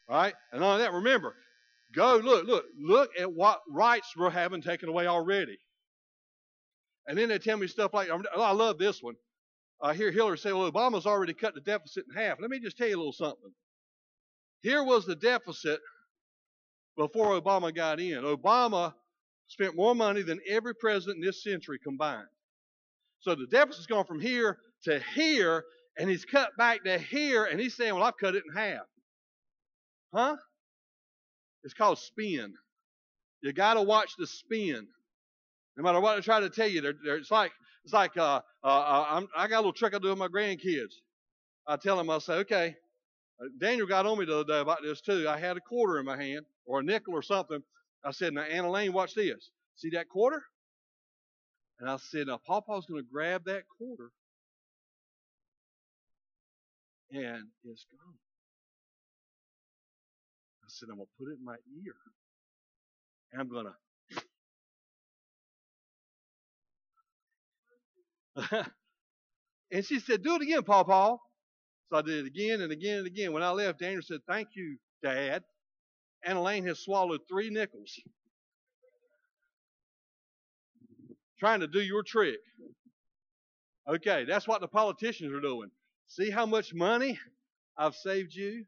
Right? And all that, remember, go look at what rights we're having taken away already. And then they tell me stuff like, oh, I love this one. I hear Hillary say, well, Obama's already cut the deficit in half. Let me just tell you a little something. Here was the deficit before Obama got in. Obama spent more money than every president in this century combined. So the deficit's gone from here to here, and he's cut back to here, and he's saying, well, I've cut it in half. Huh? It's called spin. You got to watch the spin. No matter what I try to tell you, it's like I got a little trick I do with my grandkids. I tell them, I say, okay, Daniel got on me the other day about this too. I had a quarter in my hand, or a nickel or something. I said, now, Anna Lane, watch this. See that quarter? And I said, now, Pawpaw's going to grab that quarter, and it's gone. I said, I'm going to put it in my ear, and I'm going to. And she said, do it again, Pawpaw. So I did it again and again and again. When I left, Daniel said, thank you, Dad. Anna Lane has swallowed 3 nickels trying to do your trick. Okay, that's what the politicians are doing. See how much money I've saved you?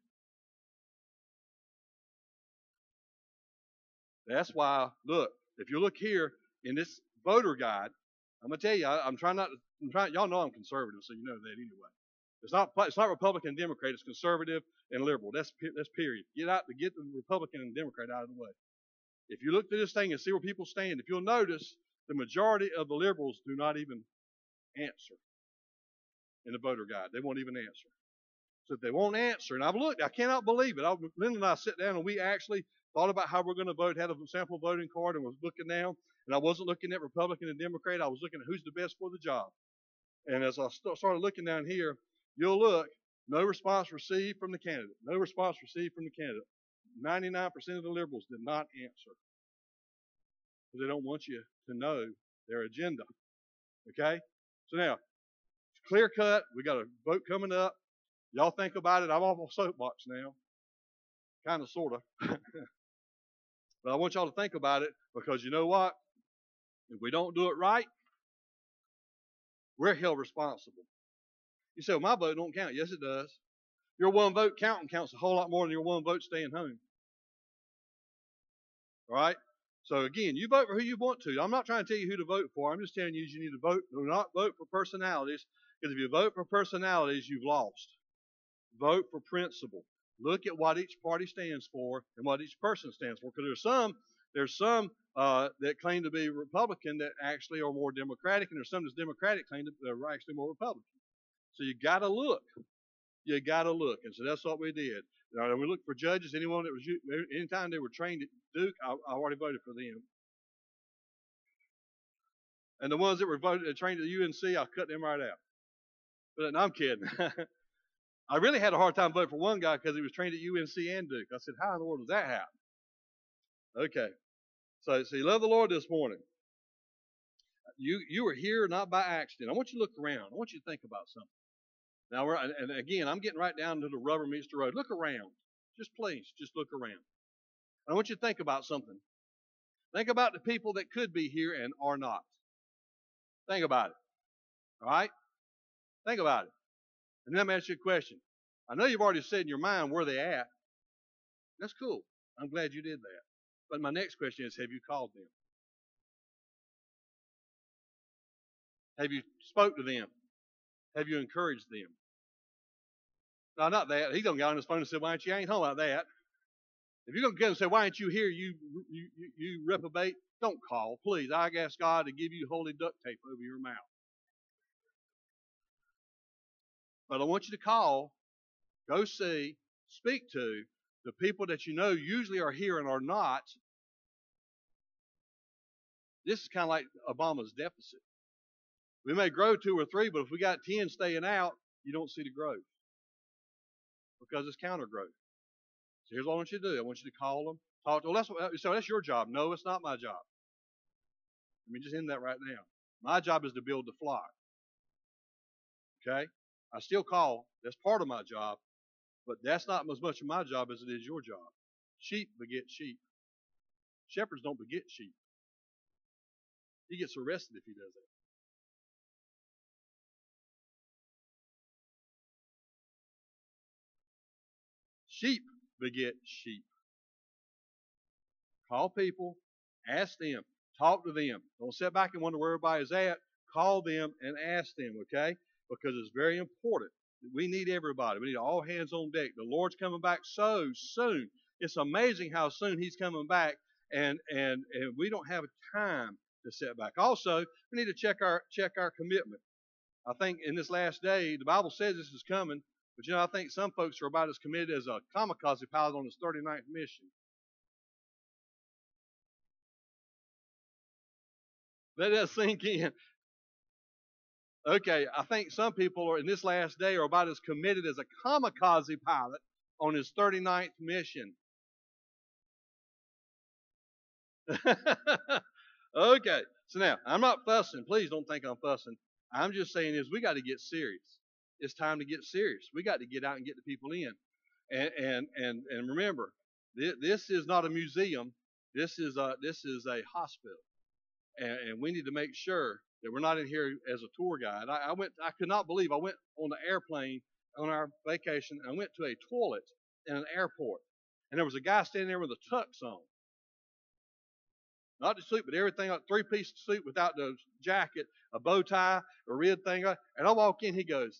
That's why, look, if you look here in this voter guide, I'm going to tell you, y'all know I'm conservative, so you know that anyway. It's not Republican and Democrat, it's conservative and liberal. That's period. Get the Republican and Democrat out of the way. If you look through this thing and see where people stand, if you'll notice, the majority of the liberals do not even answer in the voter guide. They won't even answer. So if they won't answer, and I've looked, I cannot believe it. Linda and I sat down and we actually thought about how we're going to vote, had a sample voting card, and was looking down. And I wasn't looking at Republican and Democrat. I was looking at who's the best for the job. And as I started looking down here, you'll look, no response received from the candidate. No response received from the candidate. 99% of the liberals did not answer. Because they don't want you to know their agenda. Okay? So now, it's clear cut. We got a vote coming up. Y'all think about it. I'm off my soapbox now. Kind of, sort of. But I want y'all to think about it, because you know what? If we don't do it right, we're held responsible. You say, well, my vote don't count. Yes, it does. Your one vote counts a whole lot more than your one vote staying home. All right? So again, you vote for who you want to. I'm not trying to tell you who to vote for. I'm just telling you need to vote. Do not vote for personalities, because if you vote for personalities, you've lost. Vote for principle. Look at what each party stands for and what each person stands for. Because there's some that claim to be Republican that actually are more Democratic, and there's some that's Democratic claim that are actually more Republican. So you got to look. You got to look. And so that's what we did. We looked for judges. Anytime they were trained at Duke, I already voted for them. And the ones that were trained at the UNC, I cut them right out. But no, I'm kidding. I really had a hard time voting for one guy because he was trained at UNC and Duke. I said, how in the world does that happen? Okay. So you love the Lord this morning. You are here not by accident. I want you to look around. I want you to think about something. Now, and again, I'm getting right down to the rubber meets the road. Look around. Please, just look around. I want you to think about something. Think about the people that could be here and are not. Think about it. All right? Think about it. And then let me ask you a question. I know you've already said in your mind where they're at. That's cool. I'm glad you did that. But my next question is, have you called them? Have you spoke to them? Have you encouraged them? No, not that. He's going to get on his phone and say, why ain't you? I ain't talking about that. If you're going to get and say, why ain't you here, you reprobate, don't call. Please, I ask God to give you holy duct tape over your mouth. But I want you to call, go see, speak to the people that you know usually are here and are not. This is kind of like Obama's deficit. We may grow 2 or 3, but if we got 10 staying out, you don't see the growth. Because it's counter growth. So here's what I want you to do. I want you to call them, talk to them. That's your job. No, it's not my job. Let me just end that right now. My job is to build the flock. Okay? I still call. That's part of my job. But that's not as much of my job as it is your job. Sheep beget sheep. Shepherds don't beget sheep. He gets arrested if he does that. Sheep beget sheep. Call people, ask them, talk to them. Don't sit back and wonder where everybody's at. Call them and ask them, okay? Because it's very important. We need everybody. We need all hands on deck. The Lord's coming back so soon. It's amazing how soon He's coming back, and we don't have time to sit back. Also, we need to check our commitment. I think in this last day, the Bible says this is coming, but I think some folks are about as committed as a kamikaze pilot on his 39th mission. Let that sink in. Okay, I think some people are in this last day are about as committed as a kamikaze pilot on his 39th mission. Okay, so now I'm not fussing. Please don't think I'm fussing. I'm just saying is we got to get serious. It's time to get serious. We got to get out and get the people in. And remember, this is not a museum. This is a hospital. And we need to make sure that we're not in here as a tour guide. I could not believe I went on the airplane on our vacation. And I went to a toilet in an airport, and there was a guy standing there with a tux on, not the suit, but everything, like 3-piece suit without the jacket, a bow tie, a red thing. And I walk in, he goes,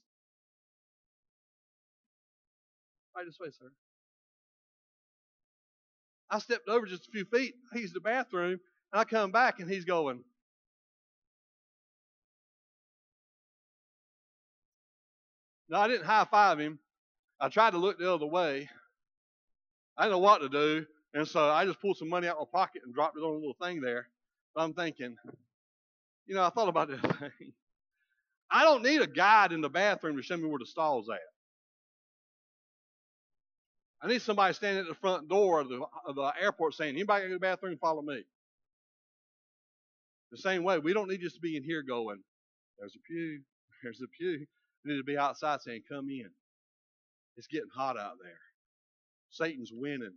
"Right this way, sir." I stepped over just a few feet. I used the bathroom, and I come back, and he's going, no, I didn't high-five him. I tried to look the other way. I didn't know what to do, and so I just pulled some money out of my pocket and dropped it on a little thing there. But I'm thinking, I thought about that thing. I don't need a guide in the bathroom to show me where the stall's at. I need somebody standing at the front door of the airport saying, "Anybody go to the bathroom, follow me." The same way, we don't need just to be in here going, "There's a pew, there's a pew." We need to be outside saying, "Come in. It's getting hot out there. Satan's winning."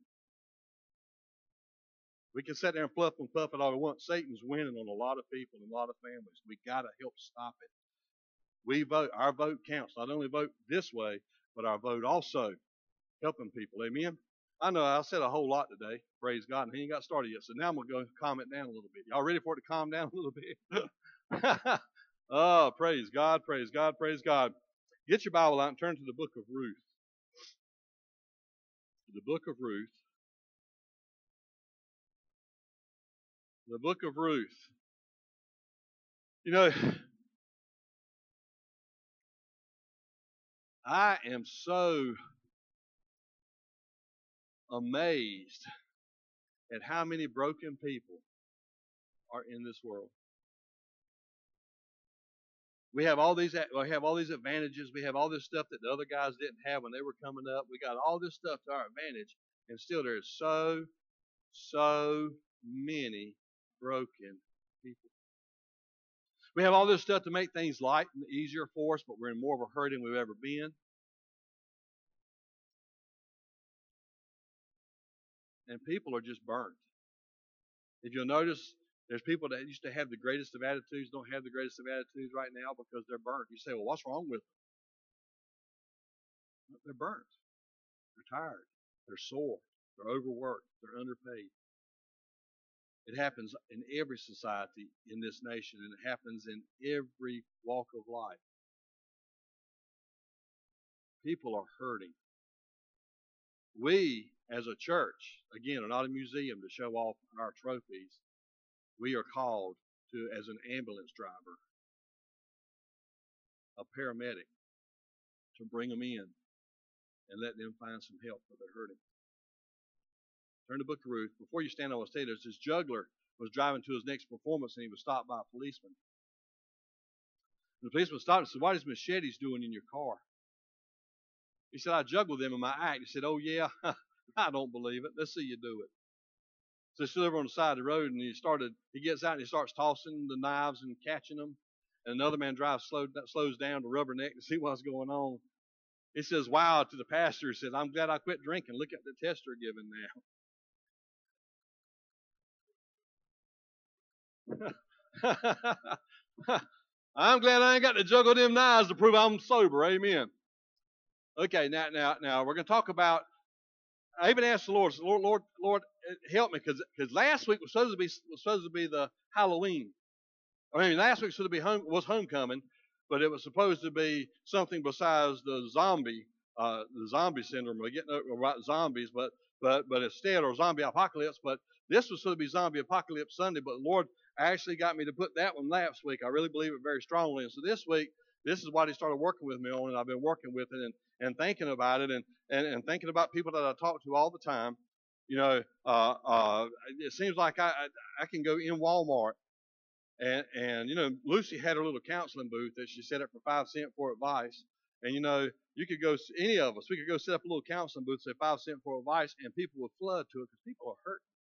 We can sit there and fluff and puff it all we want. Satan's winning on a lot of people and a lot of families. We got to help stop it. We vote. Our vote counts. Not only vote this way, but our vote also helping people. Amen? I know I said a whole lot today. Praise God. And he ain't got started yet. So now I'm going to go calm it down a little bit. Y'all ready for it to calm down a little bit? Oh, praise God, praise God, praise God. Get your Bible out and turn to the book of Ruth. The book of Ruth. The book of Ruth. I am so amazed at how many broken people are in this world. We have all these advantages. We have all this stuff that the other guys didn't have when they were coming up. We got all this stuff to our advantage, and still there's so many broken people. We have all this stuff to make things light and easier for us, but we're in more of a hurry than we've ever been. And people are just burnt. If you'll notice, there's people that used to have the greatest of attitudes, don't have the greatest of attitudes right now because they're burnt. You say, "Well, what's wrong with them?" They're burnt. They're tired. They're sore. They're overworked. They're underpaid. It happens in every society in this nation, and it happens in every walk of life. People are hurting. We, as a church, again, are not a museum to show off our trophies. We are called to, as an ambulance driver, a paramedic, to bring them in and let them find some help for their hurting. Turn to the book of Ruth. Before you stand, I will say this juggler was driving to his next performance, and he was stopped by a policeman. And the policeman stopped and said, "What is machetes doing in your car?" He said, "I juggle them in my act." He said, "Oh, yeah? I don't believe it. Let's see you do it." So he stood over on the side of the road, and he gets out and he starts tossing the knives and catching them. And another man slows down to rubberneck to see what's going on. He says, wow, to the pastor. He says, I'm glad I quit drinking. Look at the test they're giving now. I'm glad I ain't got to juggle them knives to prove I'm sober. Amen. Okay, now we're going to talk about. I even asked the Lord, Lord, help me, because last week was supposed to be the Halloween. I mean, last week was homecoming, but it was supposed to be something besides the zombie syndrome. We're getting about zombies, but instead, or zombie apocalypse. But this was supposed to be zombie apocalypse Sunday. But the Lord actually got me to put that one last week. I really believe it very strongly. And so this week, this is what He started working with me on, and I've been working with it and thinking about it and thinking about people that I talk to all the time. You know, it seems like I can go in Walmart. And you know, Lucy had her little counseling booth that she set up for 5 cents for advice. And you know, you could go, any of us, we could go set up a little counseling booth, say 5 cents for advice, and people would flood to it because people are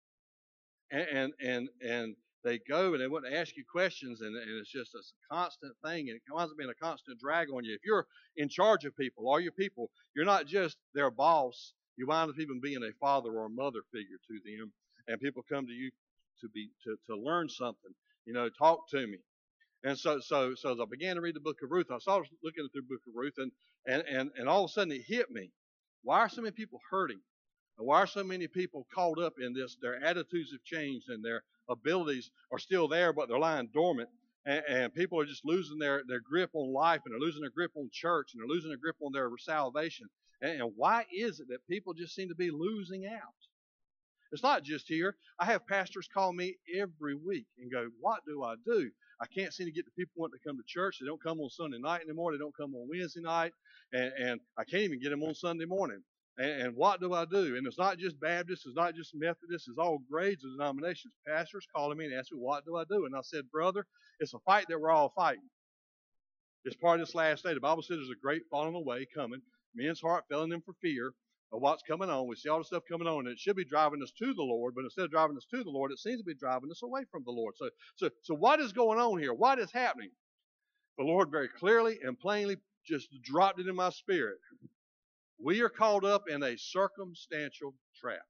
hurt. And they go and they want to ask you questions, and it's just a constant thing, and it winds up being a constant drag on you. If you're in charge of people, all your people, you're not just their boss. You wind up even being a father or a mother figure to them, and people come to you to learn something. You know, talk to me. And so as I began to read the book of Ruth, I started looking through the book of Ruth, and all of a sudden it hit me. Why are so many people hurting? And why are so many people caught up in this? Their attitudes have changed, and their abilities are still there, but they're lying dormant. And people are just losing their grip on life, and they're losing their grip on church, and they're losing their grip on their salvation. And why is it that people just seem to be losing out? It's not just here. I have pastors call me every week and go, what do I do? I can't seem to get the people wanting to come to church. They don't come on Sunday night anymore. They don't come on Wednesday night. And I can't even get them on Sunday morning. And what do I do? And it's not just Baptist. It's not just Methodist. It's all grades of denominations. Pastors calling me and asking me, what do I do? And I said, brother, it's a fight that we're all fighting. It's part of this last day. The Bible says there's a great falling away coming. Men's heart failing them for fear of what's coming on. We see all the stuff coming on, and it should be driving us to the Lord, but instead of driving us to the Lord, it seems to be driving us away from the Lord. So what is going on here? What is happening? The Lord very clearly and plainly just dropped it in my spirit. We are caught up in a circumstantial trap.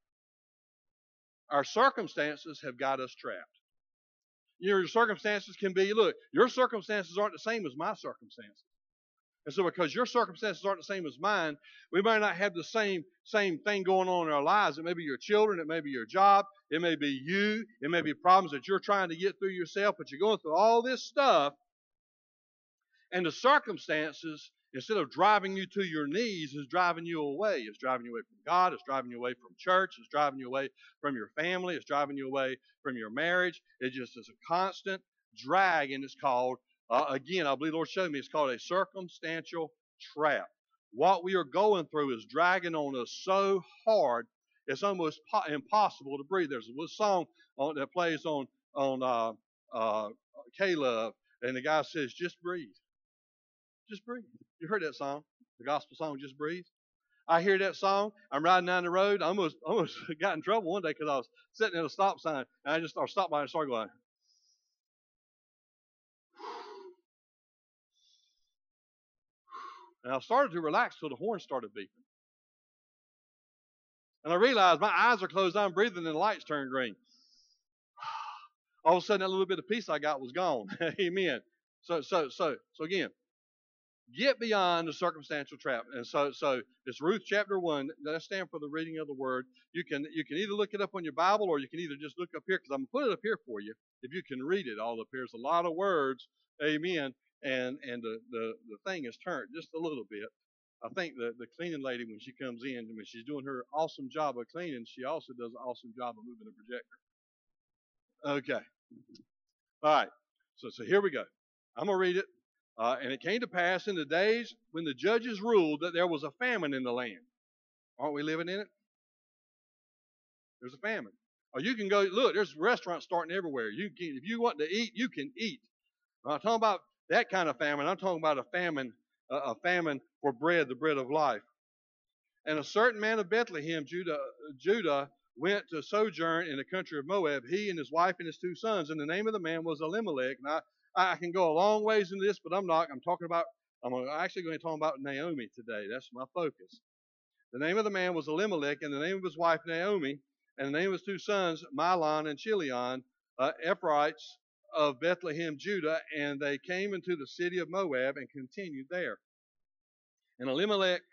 Our circumstances have got us trapped. Your circumstances can be, look, your circumstances aren't the same as my circumstances. And so because your circumstances aren't the same as mine, we may not have the same thing going on in our lives. It may be your children, it may be your job, it may be you, it may be problems that you're trying to get through yourself, but you're going through all this stuff, and the circumstances, instead of driving you to your knees, is driving you away. It's driving you away from God, it's driving you away from church, it's driving you away from your family, it's driving you away from your marriage. It just is a constant drag, and it's called again, I believe the Lord showed me, it's called a circumstantial trap. What we are going through is dragging on us so hard, it's almost impossible to breathe. There's a song that plays on K-Love, and the guy says, just breathe. Just breathe. You heard that song, the gospel song, Just Breathe? I hear that song. I'm riding down the road. I almost got in trouble one day because I was sitting at a stop sign, and I stopped by and started going, and I started to relax till the horn started beeping. And I realized my eyes are closed, I'm breathing, and the lights turned green. All of a sudden, that little bit of peace I got was gone. Amen. So again, get beyond the circumstantial trap. And so it's Ruth chapter 1. Let's stand for the reading of the word. You can either look it up on your Bible, or you can either just look up here, because I'm going to put it up here for you. If you can read it all up here, there's a lot of words. Amen. And the thing is turned just a little bit. I think the cleaning lady, when she comes in, I mean, she's doing her awesome job of cleaning. She also does an awesome job of moving the projector. Okay. All right. So here we go. I'm going to read it. And it came to pass in the days when the judges ruled that there was a famine in the land. Aren't we living in it? There's a famine. Or you can go, look, there's restaurants starting everywhere. If you want to eat, you can eat. I'm not talking about that kind of famine. I'm talking about a famine for bread, the bread of life. And a certain man of Bethlehem, Judah, went to sojourn in the country of Moab, he and his wife and his 2 sons. And the name of the man was Elimelech. And I can go a long ways into this, but I'm not. I'm talking about I'm actually going to talk about Naomi today. That's my focus. The name of the man was Elimelech, and the name of his wife Naomi, and the name of his two sons Mahlon and Chilion, Ephraimites of Bethlehem, Judah, and they came into the city of Moab and continued there. And Elimelech,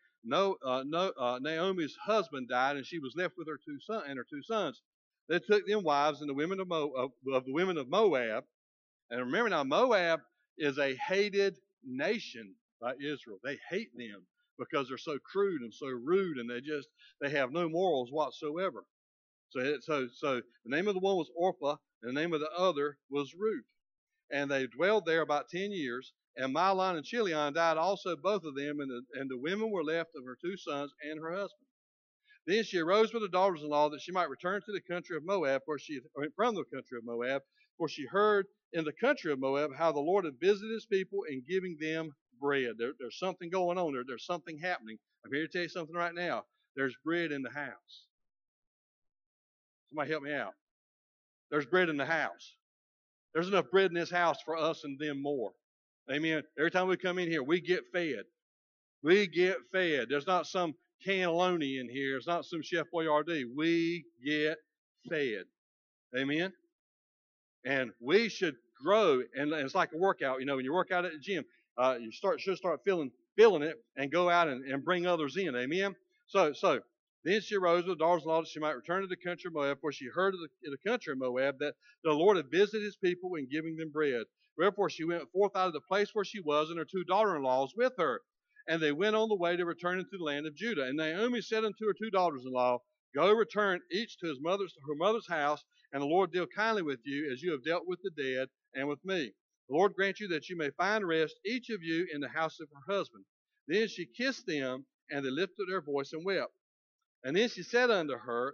Naomi's husband died, and she was left with her two sons. They took them wives and the women of the women of Moab. And remember now, Moab is a hated nation by Israel. They hate them because they're so crude and so rude, and they have no morals whatsoever. So the name of the one was Orpah, and the name of the other was Ruth. And they dwelled there about 10 years. And Mahlon and Chilion died also, both of them, and the women were left of her two sons and her husband. Then she arose with her daughters-in-law that she might return to the country of Moab, from the country of Moab, for she heard in the country of Moab how the Lord had visited his people in giving them bread. There's something going on there. There's something happening. I'm here to tell you something right now. There's bread in the house. Somebody help me out. There's bread in the house. There's enough bread in this house for us and them more. Amen. Every time we come in here, we get fed. We get fed. There's not some cannelloni in here. It's not some Chef Boyardee. We get fed. Amen. And we should grow. And it's like a workout. You know, when you work out at the gym, you should start feeling it and go out and bring others in. Amen. So then she arose with daughters-in-law that she might return to the country of Moab, for she heard of the country of Moab that the Lord had visited his people in giving them bread. Wherefore she went forth out of the place where she was, and her two daughter-in-laws with her. And they went on the way to return into the land of Judah. And Naomi said unto her two daughters-in-law, Go return each to her mother's house, and the Lord deal kindly with you, as you have dealt with the dead and with me. The Lord grant you that you may find rest, each of you, in the house of her husband. Then she kissed them, and they lifted their voice and wept. And then they said unto her,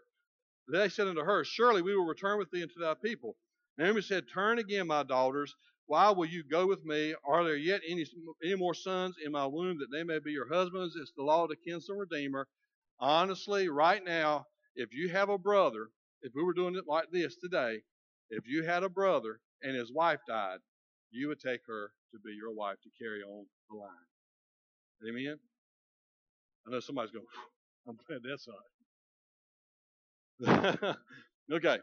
Surely we will return with thee into thy people. Naomi said, Turn again, my daughters. Why will you go with me? Are there yet any more sons in my womb, that they may be your husbands? It's the law of the kinsman redeemer. Honestly, right now, if you have a brother, if we were doing it like this today, if you had a brother and his wife died, you would take her to be your wife to carry on the line. Amen? I know somebody's going, I'm glad that's all right. Okay.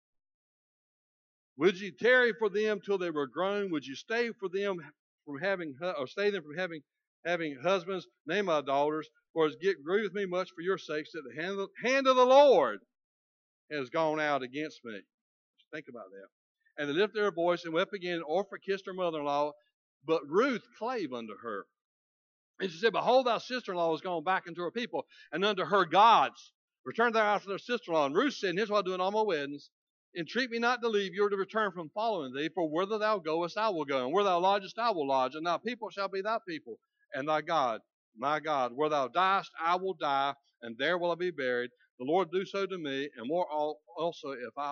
Would you tarry for them till they were grown? Would you stay for them from having, or stay them from having husbands? Nay, my daughters, for it grieved with me much for your sakes that the hand of the Lord has gone out against me. Think about that. And they lifted their voice and wept again. And Orpah kissed her mother-in-law, but Ruth clave unto her. And she said, Behold, thy sister-in-law is gone back into her people, and unto her gods. Return thou after their sister-in-law. And Ruth said, and here's what I do in all my weddings. Entreat me not to leave you or to return from following thee, for whither thou goest I will go, and where thou lodgest I will lodge, and thy people shall be thy people, and thy God, my God. Where thou diest I will die, and there will I be buried. The Lord do so to me, and more also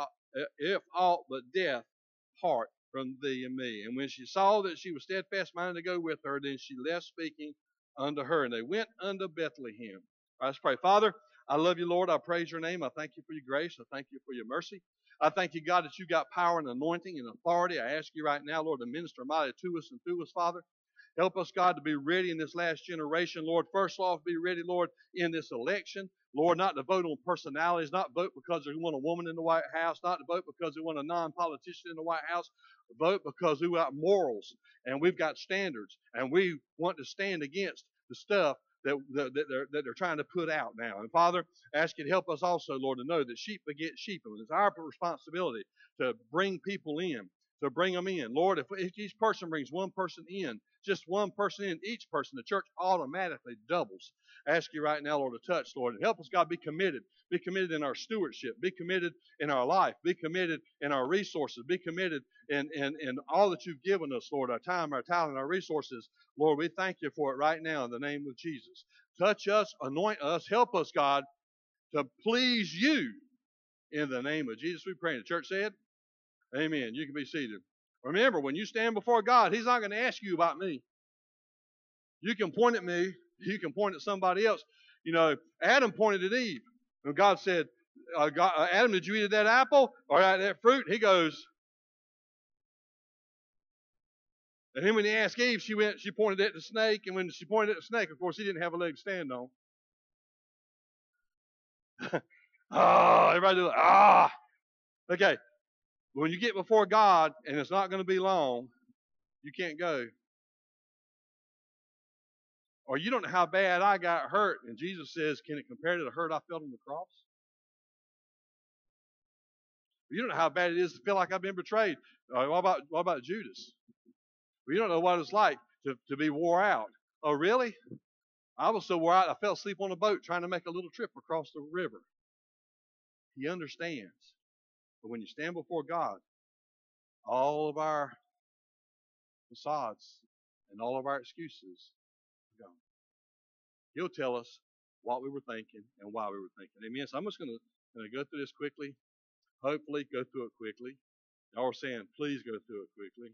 if aught but death part from thee and me. And when she saw that she was steadfast-minded to go with her, then she left speaking unto her, and they went unto Bethlehem. All right, let's pray. Father, I love you, Lord. I praise your name. I thank you for your grace. I thank you for your mercy. I thank you, God, that you got power and anointing and authority. I ask you right now, Lord, to minister mighty to us and through us, Father. Help us, God, to be ready in this last generation, Lord. First off, be ready, Lord, in this election. Lord, not to vote on personalities, not vote because we want a woman in the White House, not to vote because we want a non-politician in the White House. Vote because we got morals and we've got standards, and we want to stand against the stuff that they're trying to put out now. And Father, I ask you to help us also, Lord, to know that sheep beget sheep. And it's our responsibility to bring people in, to bring them in. Lord, if each person brings one person in, just one person in, each person, the church automatically doubles. I ask you right now, Lord, to touch, Lord, and help us, God, be committed. Be committed in our stewardship. Be committed in our life. Be committed in our resources. Be committed in all that you've given us, Lord, our time, our talent, our resources. Lord, we thank you for it right now in the name of Jesus. Touch us, anoint us, help us, God, to please you in the name of Jesus. We pray. And the church said, amen. You can be seated. Remember, when you stand before God, he's not going to ask you about me. You can point at me. You can point at somebody else. You know, Adam pointed at Eve. And God said, Adam, did you eat of that apple or that fruit? He goes, And then when he asked Eve, she pointed at the snake, and when she pointed at the snake, of course, he didn't have a leg to stand on. Oh, everybody do it. Okay. When you get before God, and it's not going to be long, you can't go. Or you don't know how bad I got hurt. And Jesus says, can it compare to the hurt I felt on the cross? You don't know how bad it is to feel like I've been betrayed. What about Judas? Well, you don't know what it's like to be wore out. Oh, really? I was so wore out I fell asleep on a boat trying to make a little trip across the river. He understands. But when you stand before God, all of our facades and all of our excuses are gone. He'll tell us what we were thinking and why we were thinking. Amen. So I'm just going to go through this quickly. Hopefully go through it quickly. Y'all are saying, please go through it quickly.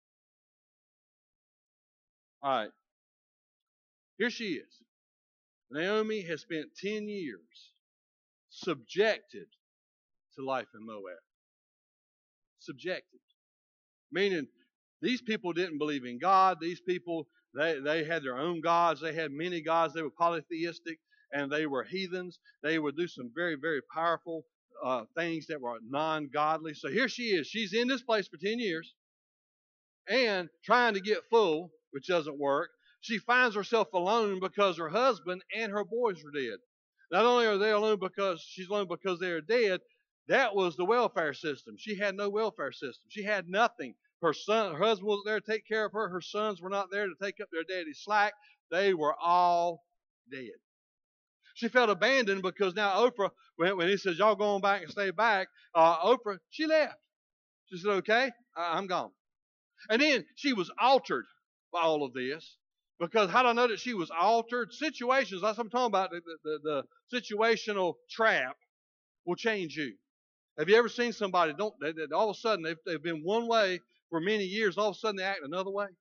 All right. Here she is. Naomi has spent 10 years subjected to life in Moab. Subjected. Meaning, these people didn't believe in God. These people, they had their own gods. They had many gods. They were polytheistic, and they were heathens. They would do some very, very powerful things that were non-godly. So here she is. She's in this place for 10 years and trying to get full, which doesn't work. She finds herself alone because her husband and her boys were dead. Not only are they alone because she's alone because they are dead, that was the welfare system. She had no welfare system. She had nothing. Her husband wasn't there to take care of her. Her sons were not there to take up their daddy's slack. They were all dead. She felt abandoned because now Oprah, when he says, y'all go on back and stay back, Oprah, she left. She said, okay, I'm gone. And then she was altered by all of this. Because how do I know that she was altered? Situations, that's what I'm talking about, the situational trap will change you. Have you ever seen somebody, that all of a sudden they've been one way for many years, all of a sudden they act another way?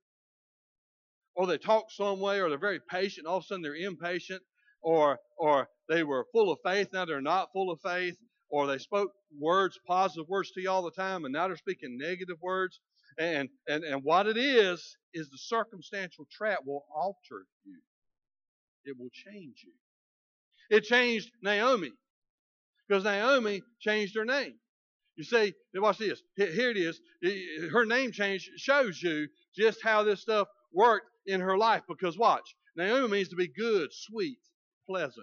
Or they talk some way, or they're very patient, all of a sudden they're impatient, or they were full of faith, now they're not full of faith, or they spoke words, positive words to you all the time, and now they're speaking negative words. And what it is the circumstantial trap will alter you. It will change you. It changed Naomi, because Naomi changed her name. You see, watch this. Here it is. Her name change shows you just how this stuff worked in her life. Because watch, Naomi means to be good, sweet, pleasant.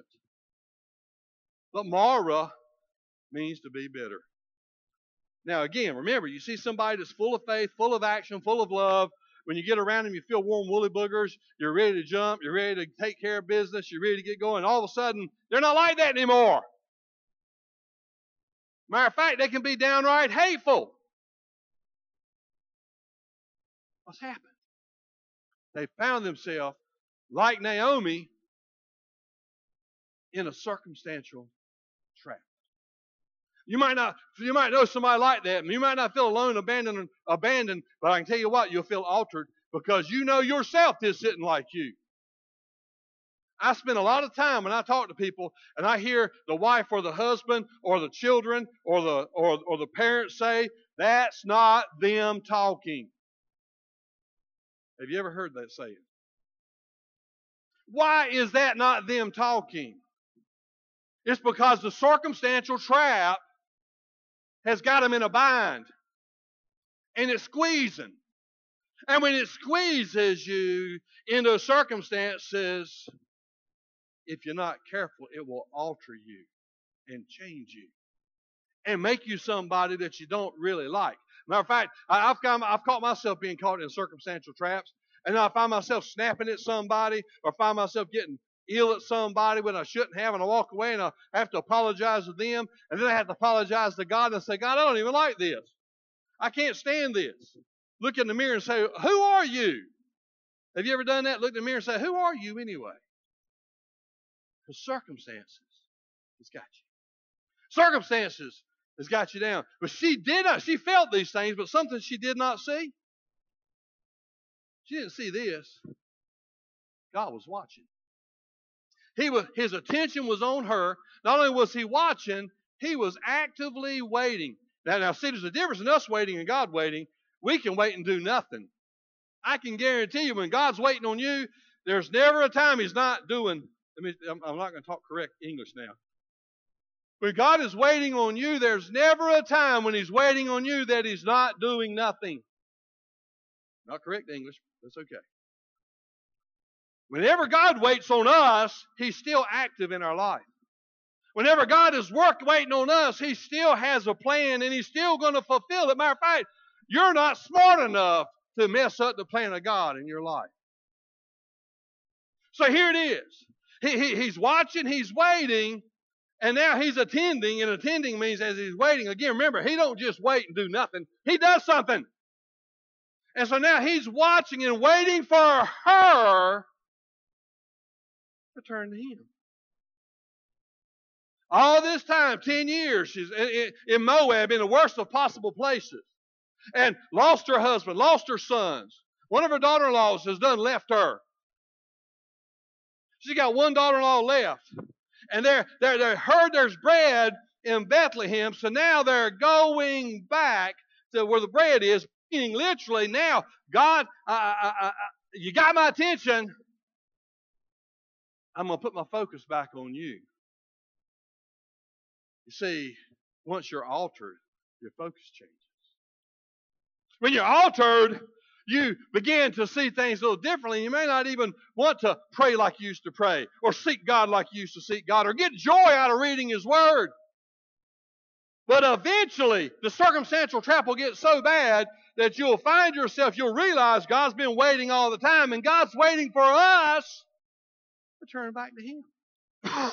But Mara means to be bitter. Now again, remember, you see somebody that's full of faith, full of action, full of love. When you get around them, you feel warm woolly boogers. You're ready to jump. You're ready to take care of business. You're ready to get going. All of a sudden, they're not like that anymore. Matter of fact, they can be downright hateful. What's happened? They found themselves, like Naomi, in a circumstantial trap. You might know somebody like that, and you might not feel alone, abandoned, but I can tell you what, you'll feel altered because you know yourself is sitting like you. I spend a lot of time when I talk to people and I hear the wife or the husband or the children or the parents say, that's not them talking. Have you ever heard that saying? Why is that not them talking? It's because the circumstantial trap has got them in a bind. And it's squeezing. And when it squeezes you into circumstances, if you're not careful, it will alter you and change you and make you somebody that you don't really like. Matter of fact, I've caught myself being caught in circumstantial traps, and I find myself snapping at somebody or find myself getting ill at somebody when I shouldn't have, and I walk away and I have to apologize to them, and then I have to apologize to God and say, God, I don't even like this. I can't stand this. Look in the mirror and say, who are you? Have you ever done that? Look in the mirror and say, who are you anyway? Because circumstances has got you. Circumstances has got you down. But she felt these things, but something she did not see. She didn't see this. God was watching. His attention was on her. Not only was he watching, he was actively waiting. Now see, there's a difference in us waiting and God waiting. We can wait and do nothing. I can guarantee you when God's waiting on you, there's never a time He's not doing. I'm not going to talk correct English now. When God is waiting on you, there's never a time when He's waiting on you that He's not doing nothing. Not correct English, that's okay. Whenever God waits on us, He's still active in our life. Whenever God is waiting on us, He still has a plan and He's still going to fulfill it. Matter of fact, you're not smart enough to mess up the plan of God in your life. So here it is. He's watching, He's waiting, and now He's attending, and attending means as He's waiting. Again, remember, He don't just wait and do nothing. He does something. And so now He's watching and waiting for her to turn to Him. All this time, 10 years, she's in Moab, in the worst of possible places. And lost her husband, lost her sons. One of her daughter-in-laws has done left her. She's got one daughter-in-law left. And they heard there's bread in Bethlehem, so now they're going back to where the bread is, meaning literally now, God, you got my attention. I'm going to put my focus back on you. You see, once you're altered, your focus changes. When you're altered, you begin to see things a little differently. You may not even want to pray like you used to pray, or seek God like you used to seek God, or get joy out of reading His Word. But eventually, the circumstantial trap will get so bad that you'll find yourself, you'll realize God's been waiting all the time, and God's waiting for us to turn back to Him.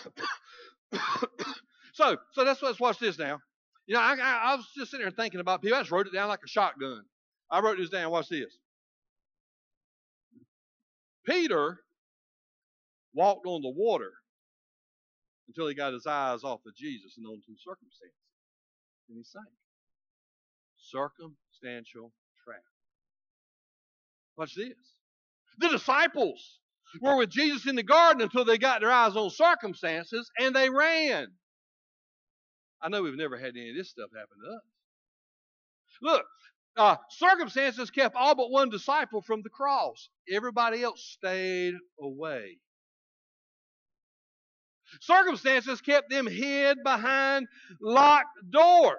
So let's watch this now. You know, I was just sitting there thinking about people. I just wrote it down like a shotgun. I wrote this down. Watch this. Peter walked on the water until he got his eyes off of Jesus and onto circumstances. And he sank. Circumstantial trap. Watch this. The disciples were with Jesus in the garden until they got their eyes on circumstances and they ran. I know we've never had any of this stuff happen to us. Look, circumstances kept all but one disciple from the cross. Everybody else stayed away. Circumstances kept them hid behind locked doors.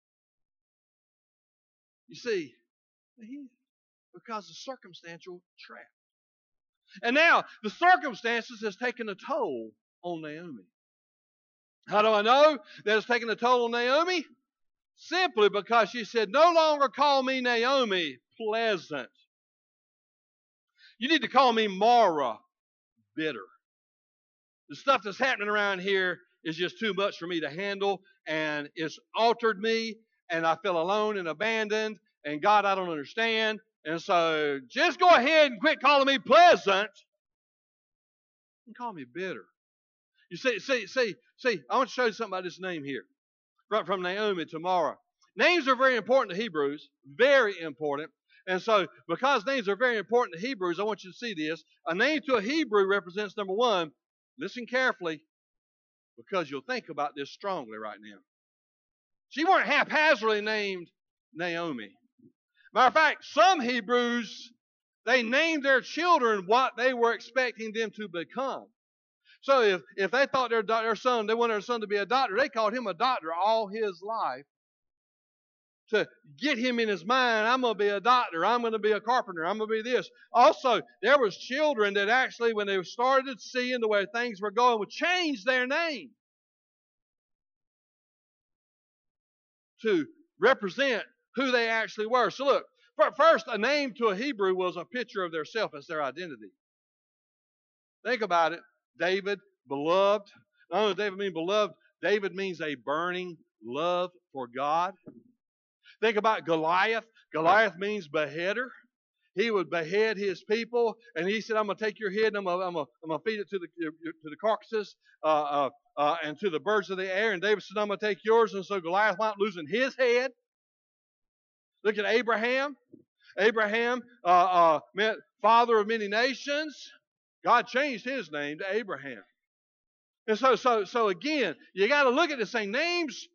You see, because of circumstantial trap. And now, the circumstances has taken a toll on Naomi. How do I know that it's taken a toll on Naomi? Simply because she said, no longer call me Naomi, pleasant. You need to call me Mara, bitter. The stuff that's happening around here is just too much for me to handle, and it's altered me, and I feel alone and abandoned, and God, I don't understand. And so just go ahead and quit calling me pleasant and call me bitter. You see, I want to show you something about this name here. From Naomi to Mara. Names are very important to Hebrews. Very important. And so, because names are very important to Hebrews, I want you to see this. A name to a Hebrew represents, number one, listen carefully, because you'll think about this strongly right now. She weren't haphazardly named Naomi. Matter of fact, some Hebrews, they named their children what they were expecting them to become. So if they thought their son, they wanted their son to be a doctor, they called him a doctor all his life to get him in his mind, I'm going to be a doctor, I'm going to be a carpenter, I'm going to be this. Also, there was children that actually, when they started seeing the way things were going, would change their name to represent who they actually were. So look, first, a name to a Hebrew was a picture of their self as their identity. Think about it. David, beloved. Not only does David mean beloved, David means a burning love for God. Think about Goliath. Goliath means beheader. He would behead his people, and he said, I'm going to take your head and I'm going to feed it to the carcasses and to the birds of the air. And David said, I'm going to take yours. And so Goliath wound up losing his head. Look at Abraham. Abraham meant father of many nations. God changed his name to Abraham. And so again, you got to look at this thing. Names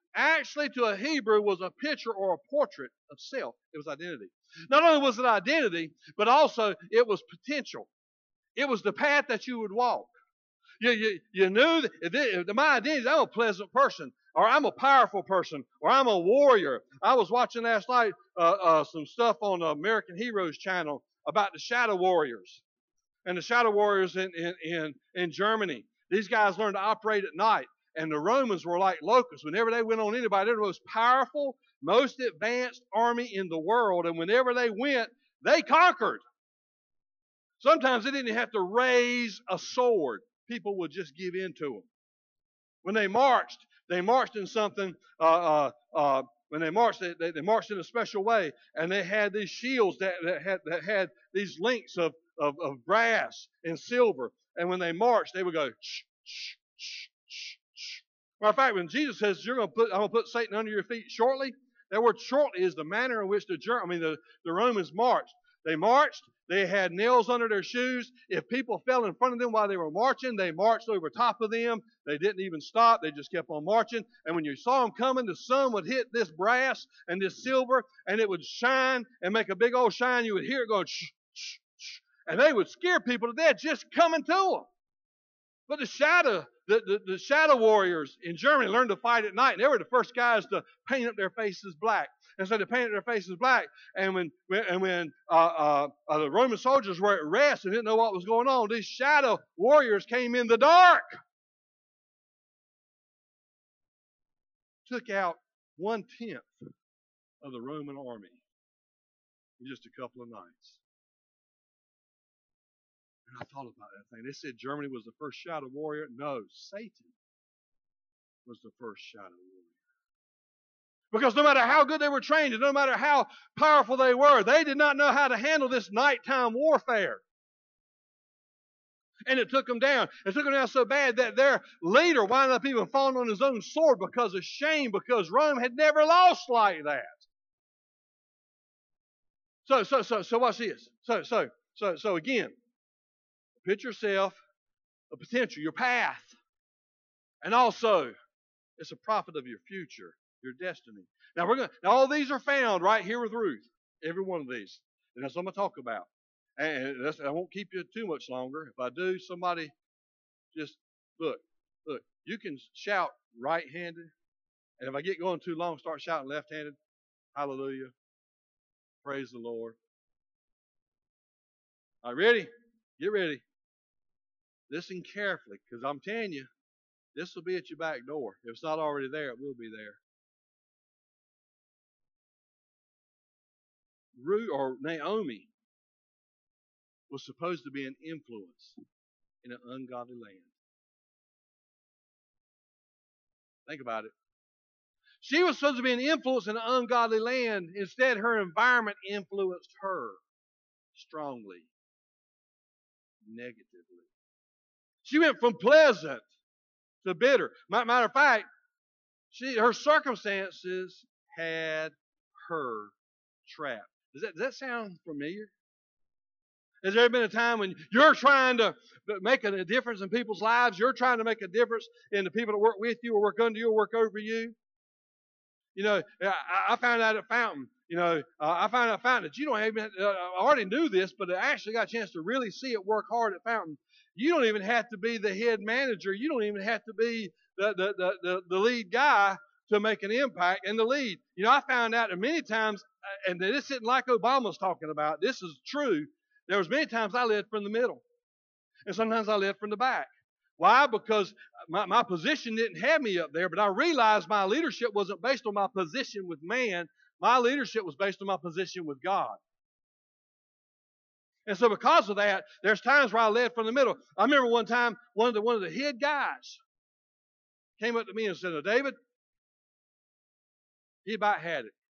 actually to a Hebrew was a picture or a portrait of self. It was identity. Not only was it identity, but also it was potential. It was the path that you would walk. You knew that my identity is I'm a pleasant person, or I'm a powerful person, or I'm a warrior. I was watching last night some stuff on the American Heroes channel about the Shadow Warriors and the Shadow Warriors in Germany. These guys learned to operate at night, and the Romans were like locusts. Whenever they went on anybody, they were the most powerful, most advanced army in the world, and whenever they went, they conquered. Sometimes they didn't have to raise a sword. People would just give in to them. When they marched in something, when they marched in a special way, and they had these shields that had these links of brass and silver. And when they marched, they would go, shh, shh, shh, shh, shh. Matter of fact, when Jesus says, I'm going to put Satan under your feet shortly, that word shortly is the manner in which the Romans marched. They marched. They had nails under their shoes. If people fell in front of them while they were marching, they marched over top of them. They didn't even stop. They just kept on marching. And when you saw them coming, the sun would hit this brass and this silver, and it would shine and make a big old shine. You would hear it going, shh, shh, shh. And they would scare people to death just coming to them. But the shadow warriors in Germany learned to fight at night. And they were the first guys to paint up their faces black. And so they painted their faces black. And when the Roman soldiers were at rest and didn't know what was going on, these shadow warriors came in the dark. Took out 1/10 of the Roman army in just a couple of nights. And I thought about that thing. They said Germany was the first shadow warrior. No, Satan was the first shadow warrior. Because no matter how good they were trained and no matter how powerful they were, they did not know how to handle this nighttime warfare. And it took them down. It took them down so bad that their leader wound up even falling on his own sword because of shame, because Rome had never lost like that. So watch this. So again, picture yourself, a potential, your path. And also, it's a prophet of your future, your destiny. Now all these are found right here with Ruth. Every one of these. And that's what I'm going to talk about. And I won't keep you too much longer. If I do, somebody just look. You can shout right-handed. And if I get going too long, start shouting left-handed. Hallelujah. Praise the Lord. All right, ready? Get ready. Listen carefully, because I'm telling you, this will be at your back door. If it's not already there, it will be there. Ruth or Naomi was supposed to be an influence in an ungodly land. Think about it. She was supposed to be an influence in an ungodly land. Instead, her environment influenced her strongly, negatively. She went from pleasant to bitter. Matter of fact, her circumstances had her trapped. Does that sound familiar? Has there been a time when you're trying to make a difference in people's lives? You're trying to make a difference in the people that work with you or work under you or work over you? You know, I found out at Fountain. I found out at Fountain that you don't even, I already knew this, but I actually got a chance to really see it work hard at Fountain. You don't even have to be the head manager. You don't even have to be the lead guy to make an impact and the lead. I found out that many times, and this isn't like Obama's talking about, this is true. There was many times I led from the middle. And sometimes I led from the back. Why? Because my position didn't have me up there, but I realized my leadership wasn't based on my position with man. My leadership was based on my position with God. And so because of that, there's times where I led from the middle. I remember one time, one of the head guys came up to me and said, David, he about had it.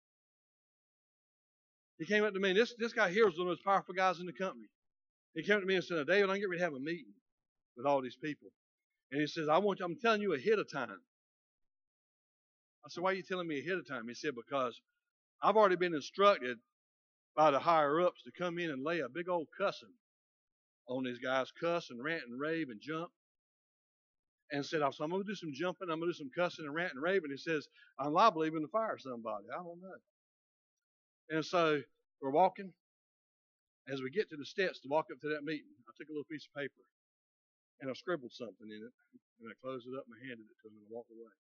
He came up to me, and this guy here was one of the most powerful guys in the company. He came up to me and said, David, I'm getting ready to have a meeting with all these people. And he says, I'm telling you ahead of time. I said, why are you telling me ahead of time? He said, because I've already been instructed by the higher-ups to come in and lay a big old cussing on these guys, cuss and rant and rave and jump. and said, so I'm going to do some jumping, I'm going to do some cussing and ranting and raving. He says, I'm liable even to fire somebody. I don't know. And so we're walking. As we get to the steps to walk up to that meeting, I took a little piece of paper and I scribbled something in it, and I closed it up and I handed it to him and I walked away.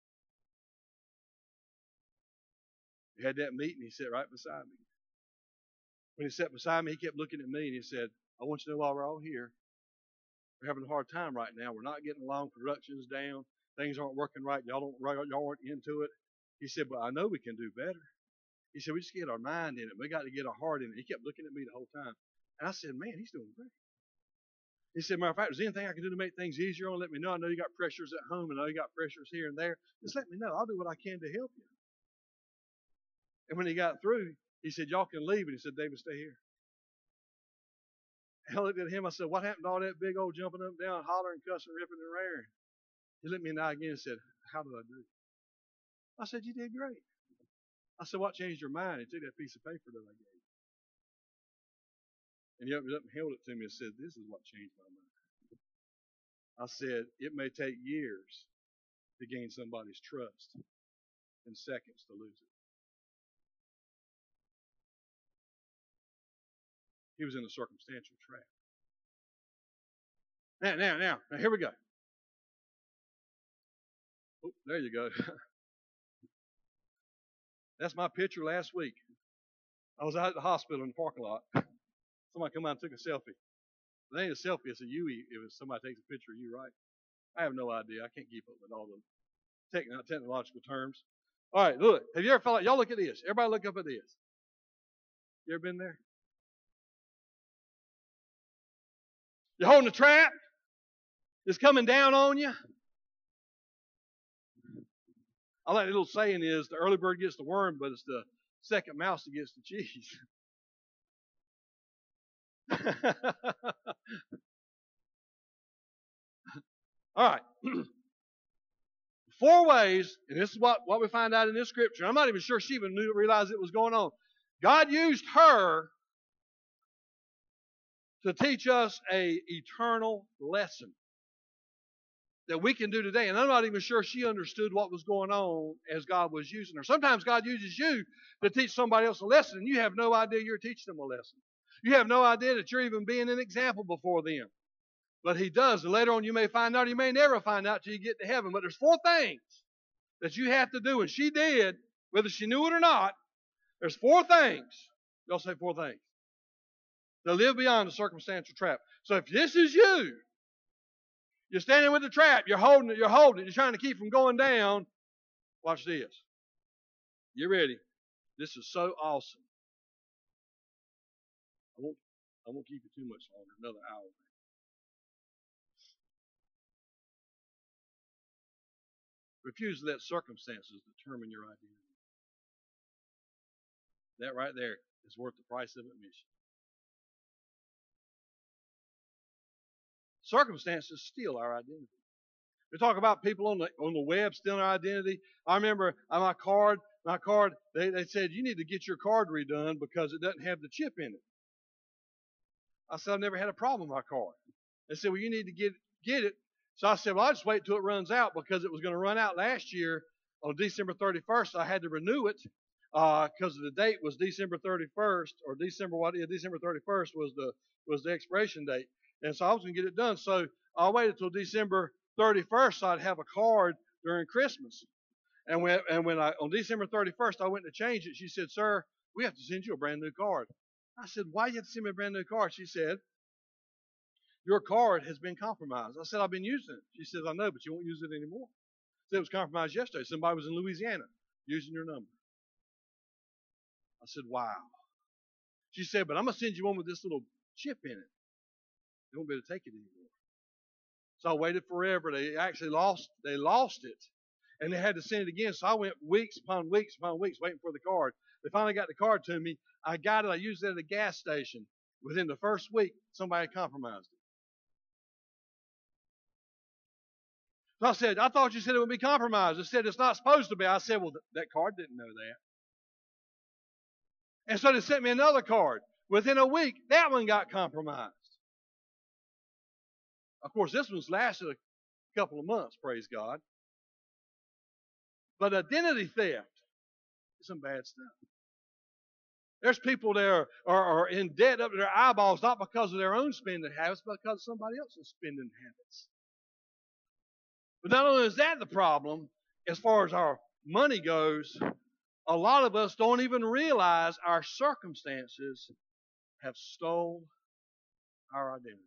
We had that meeting, he sat right beside me. When he sat beside me, he kept looking at me and he said, I want you to know while we're all here, we're having a hard time right now. We're not getting along. Production's down. Things aren't working right. Y'all aren't into it. He said, but I know we can do better. He said, we just get our mind in it. We got to get our heart in it. He kept looking at me the whole time. And I said, man, he's doing great. He said, matter of fact, is there anything I can do to make things easier? Let me know. I know you got pressures at home. I know you got pressures here and there. Just let me know. I'll do what I can to help you. And when he got through, he said, y'all can leave. And he said, David, stay here. And I looked at him. I said, what happened to all that big old jumping up and down, hollering, cussing, ripping, and raring? He looked me in the eye again and said, how did I do? I said, you did great. I said, what changed your mind? He took that piece of paper that I gave you. And he opened it up and held it to me and said, this is what changed my mind. I said, it may take years to gain somebody's trust and seconds to lose it. He was in a circumstantial trap. Now, here we go. Oh, there you go. That's my picture last week. I was out at the hospital in the parking lot. Somebody come out and took a selfie. It ain't a selfie, it's a UE if somebody takes a picture of you, right? I have no idea. I can't keep up with all the technological terms. All right, look. Have you ever felt like, y'all look at this. Everybody look up at this. You ever been there? You're holding a trap. It's coming down on you. I like the little saying is, the early bird gets the worm, but it's the second mouse that gets the cheese. All right. 4 ways, and this is what we find out in this scripture. I'm not even sure she even realized it was going on. God used her to teach us an eternal lesson that we can do today. And I'm not even sure she understood what was going on as God was using her. Sometimes God uses you to teach somebody else a lesson, and you have no idea you're teaching them a lesson. You have no idea that you're even being an example before them. But He does. And later on you may find out, you may never find out till you get to heaven. But there's 4 things that you have to do, and she did, whether she knew it or not. There's 4 things. Y'all say 4 things. To live beyond the circumstantial trap. So if this is you, you're standing with the trap, you're holding it, you're trying to keep it from going down, watch this. You ready? This is so awesome. I won't keep you too much longer, another hour. Refuse to let circumstances determine your identity. That right there is worth the price of admission. Circumstances steal our identity. We talk about people on the web stealing our identity. I remember on my card, they said, you need to get your card redone because it doesn't have the chip in it. I said, I've never had a problem with my card. They said, well, you need to get it. So I said, well, I'll just wait till it runs out because it was going to run out last year on December 31st. So I had to renew it because the date was December 31st or December 31st was the expiration date. And so I was going to get it done. So I waited until December 31st so I'd have a card during Christmas. And when on December 31st I went to change it, she said, sir, we have to send you a brand new card. I said, why do you have to send me a brand new card? She said, your card has been compromised. I said, I've been using it. She says, I know, but you won't use it anymore. I said, it was compromised yesterday. Somebody was in Louisiana using your number. I said, wow. She said, but I'm going to send you one with this little chip in it. You won't be able to take it anymore. So I waited forever. They actually lost it. And they had to send it again. So I went weeks upon weeks upon weeks waiting for the card. They finally got the card to me. I got it. I used it at a gas station. Within the first week, somebody had compromised it. So I said, I thought you said it would be compromised. It said it's not supposed to be. I said, well, that card didn't know that. And so they sent me another card. Within a week, that one got compromised. Of course, this one's lasted couple of months, praise God. But identity theft is some bad stuff. There's people that are in debt up to their eyeballs, not because of their own spending habits, but because of somebody else's spending habits. But not only is that the problem, as far as our money goes, a lot of us don't even realize our circumstances have stole our identity.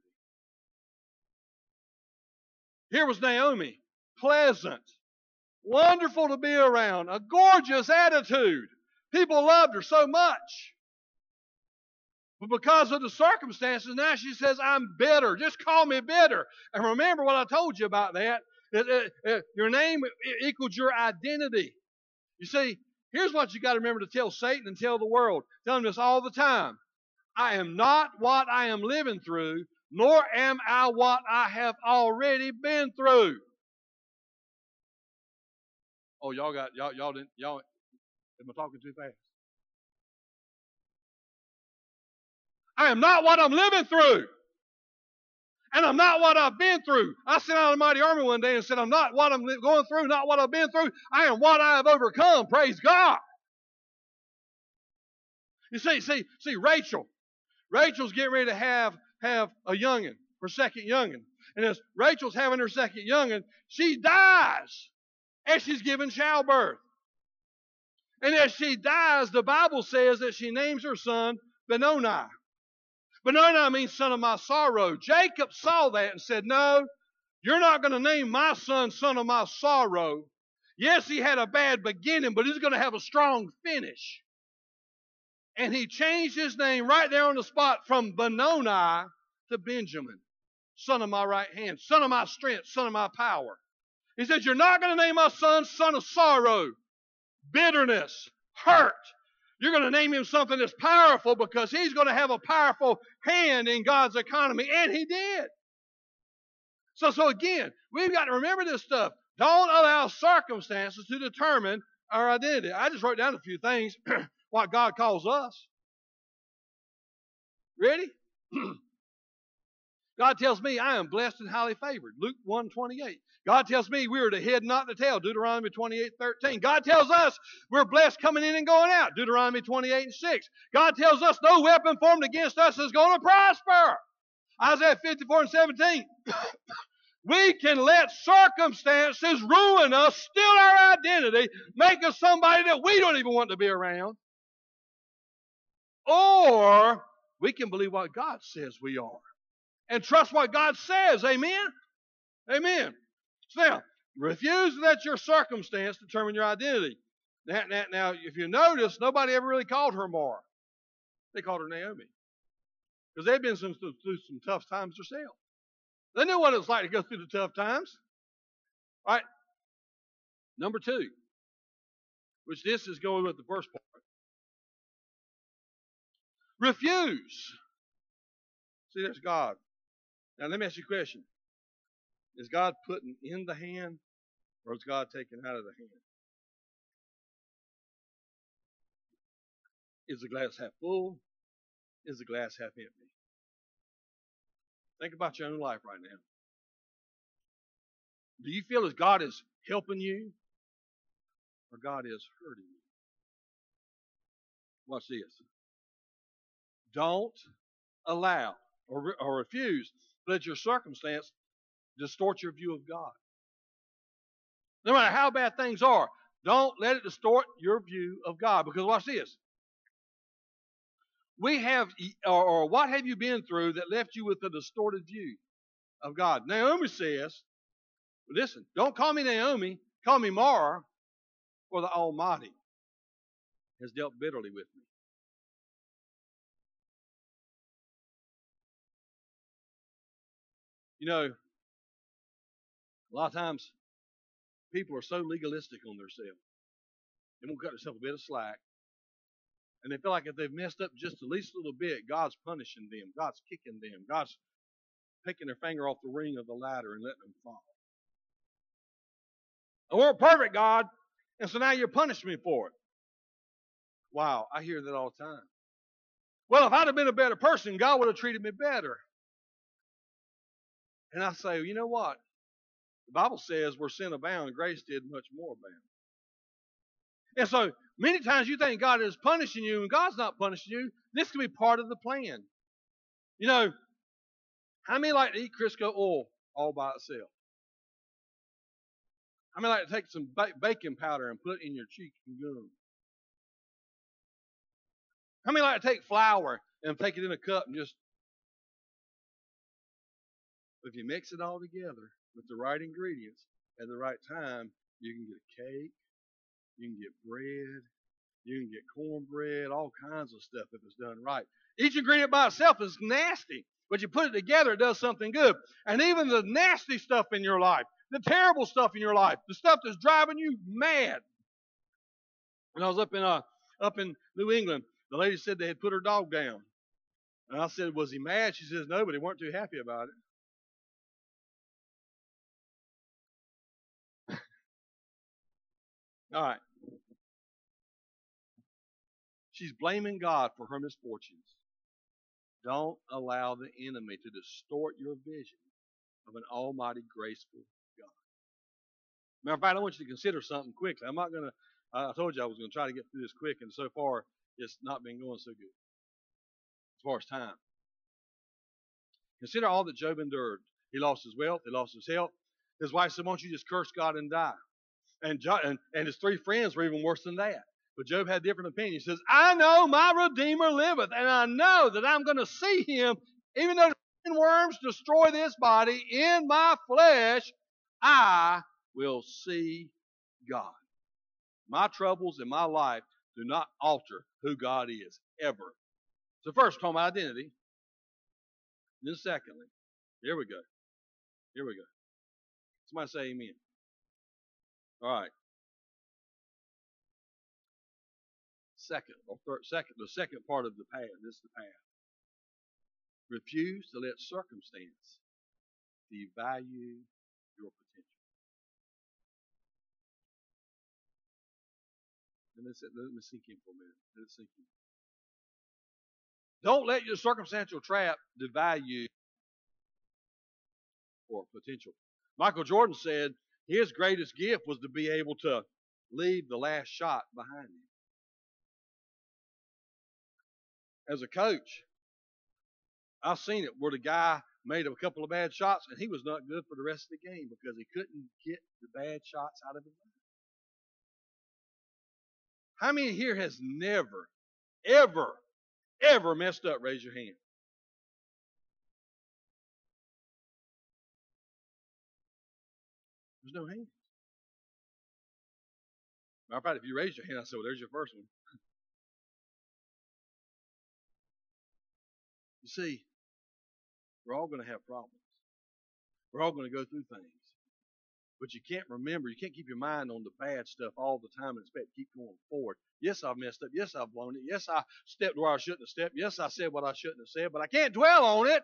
Here was Naomi, pleasant, wonderful to be around, a gorgeous attitude. People loved her so much. But because of the circumstances, now she says, I'm bitter. Just call me bitter. And remember what I told you about that. Your name equals your identity. You see, here's what you got to remember to tell Satan and tell the world. Tell him this all the time. I am not what I am living through, nor am I what I have already been through. Oh, y'all didn't, am I talking too fast? I am not what I'm living through. And I'm not what I've been through. I sent out a mighty army one day and said, I'm not what I'm going through, not what I've been through. I am what I have overcome. Praise God. You see, Rachel. Rachel's getting ready to have a youngin', her second youngin'. And as Rachel's having her second youngin', she dies as she's giving childbirth. And as she dies, the Bible says that she names her son Benoni. Benoni means son of my sorrow. Jacob saw that and said, no, you're not going to name my son of my sorrow. Yes, he had a bad beginning, but he's going to have a strong finish. And he changed his name right there on the spot from Benoni to Benjamin, son of my right hand, son of my strength, son of my power. He said, you're not going to name my son of sorrow, bitterness, hurt. You're going to name him something that's powerful because he's going to have a powerful hand in God's economy. And he did. So again, we've got to remember this stuff. Don't allow circumstances to determine our identity. I just wrote down a few things, what God calls us. Ready? God tells me I am blessed and highly favored. Luke 1:28. God tells me we are the head, not the tail. Deuteronomy 28:13. God tells us we're blessed coming in and going out. Deuteronomy 28:6. God tells us no weapon formed against us is going to prosper. Isaiah 54:17. We can let circumstances ruin us, steal our identity, make us somebody that we don't even want to be around. Or we can believe what God says we are and trust what God says. Amen? Amen. So now, refuse to let your circumstance determine your identity. Now, if you notice, nobody ever really called her Mara. They called her Naomi. Because they've been through some tough times themselves. They knew what it was like to go through the tough times. All right. Number 2, which this is going with the first part. Refuse. See, there's God. Now, let me ask you a question. Is God putting in the hand, or is God taking out of the hand? Is the glass half full? Is the glass half empty? Think about your own life right now. Do you feel as God is helping you, or God is hurting you? Watch this. Don't allow or refuse to let your circumstance distort your view of God. No matter how bad things are, don't let it distort your view of God. Because watch this. What have you been through that left you with a distorted view of God? Naomi says, listen, don't call me Naomi, call me Mara, for the Almighty has dealt bitterly with me. You know, a lot of times people are so legalistic on themselves. They won't cut themselves a bit of slack. And they feel like if they've messed up just the least little bit, God's punishing them. God's kicking them. God's taking their finger off the ring of the ladder and letting them fall. I weren't perfect, God, and so now you're punishing me for it. Wow, I hear that all the time. Well, if I'd have been a better person, God would have treated me better. And I say, you know what? The Bible says where sin abound, grace did much more abound. And so many times you think God is punishing you, and God's not punishing you. This can be part of the plan. You know, how many like to eat Crisco oil all by itself? How many like to take some baking powder and put it in your cheek and gum? How many like to take flour and take it in a cup and just... If you mix it all together with the right ingredients at the right time, you can get a cake, you can get bread, you can get cornbread, all kinds of stuff if it's done right. Each ingredient by itself is nasty, but you put it together, it does something good. And even the nasty stuff in your life, the terrible stuff in your life, the stuff that's driving you mad. When I was up in New England, the lady said they had put her dog down. And I said, was he mad? She says, no, but he weren't too happy about it. All right. She's blaming God for her misfortunes. Don't allow the enemy to distort your vision of an almighty, graceful God. Matter of fact, I want you to consider something quickly. I'm not going to, I told you I was going to try to get through this quick, and so far it's not been going so good as far as time. Consider all that Job endured. He lost his wealth. He lost his health. His wife said, why don't you just curse God and die? And his three friends were even worse than that. But Job had a different opinion. He says, I know my Redeemer liveth, and I know that I'm going to see him. Even though the worms destroy this body, in my flesh, I will see God. My troubles in my life do not alter who God is, ever. So first, talking about identity. Then secondly, here we go. Here we go. Somebody say amen. All right. The second part of the path. This is the path. Refuse to let circumstance devalue your potential. Let me sink in for a minute. Let it sink in. Don't let your circumstantial trap devalue your potential. Michael Jordan said his greatest gift was to be able to leave the last shot behind him. As a coach, I've seen it where the guy made a couple of bad shots and he was not good for the rest of the game because he couldn't get the bad shots out of his mind. How many here has never, ever, ever messed up? Raise your hand. There's no hands. Matter of fact, if you raise your hand, I said, well, there's your first one. You see, we're all going to have problems. We're all going to go through things. But you can't keep your mind on the bad stuff all the time and expect to keep going forward. Yes, I've messed up. Yes, I've blown it. Yes, I stepped where I shouldn't have stepped. Yes, I said what I shouldn't have said, but I can't dwell on it.